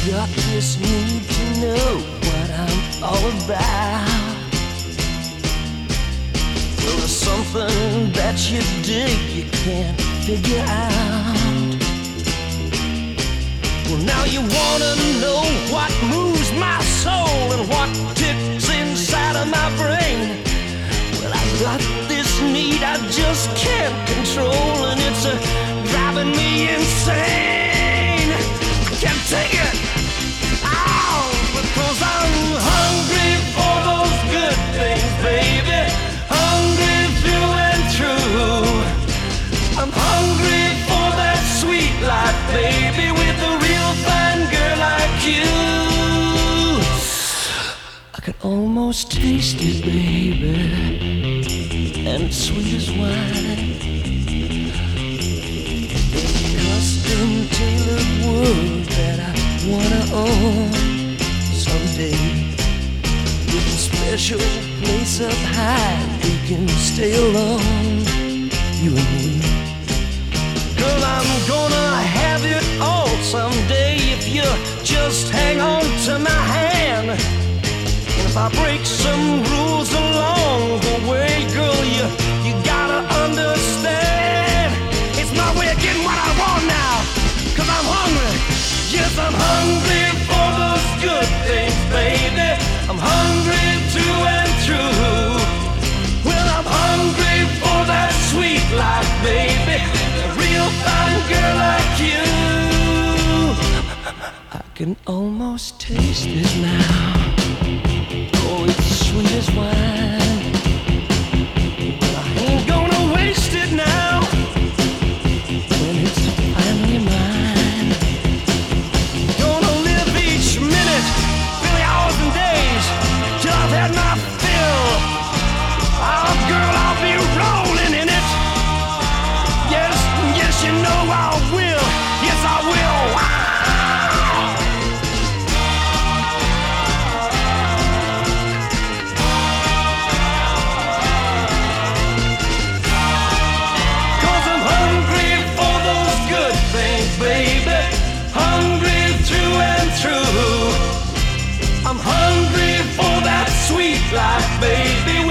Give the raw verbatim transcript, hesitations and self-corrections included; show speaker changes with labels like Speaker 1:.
Speaker 1: got this need to know what I'm all about. Well, there's something that you dig you can't figure out. Well, now you wanna know what moves my soul and what ticks inside of my brain. Well, I got this need I just can't control, and it's uh, driving me insane. Can't take it. Ow, because I'm hungry for those good things, baby. Hungry through and through. I'm hungry for that sweet life, baby, with a real fine girl like you. I can almost taste it, baby, and it's sweet as wine. Custom tailored world that I wanna own someday, with a special place up high we can stay alone, you and me. Girl, I'm gonna have it all someday if you just hang on to my hand. And if I break some rules along the way, girl, you, you gotta understand it's my way of getting what I want now. Cause I'm hungry, yes, I'm hungry for those good things, baby. I'm hungry through and through. Well, I'm hungry for that sweet life, baby. A real fine girl like you. I can almost taste it now. Oh, it's sweet as wine. I ain't gonna waste it now when it's finally mine. Gonna live each minute, really hours and days, till I've had my fill. Oh, girl, I'll be rolling in it. Yes, yes, you know I will. Yes, I will. Wow. Cause I'm hungry for those good things, baby. Hungry through and through. I'm hungry for that sweet life, baby.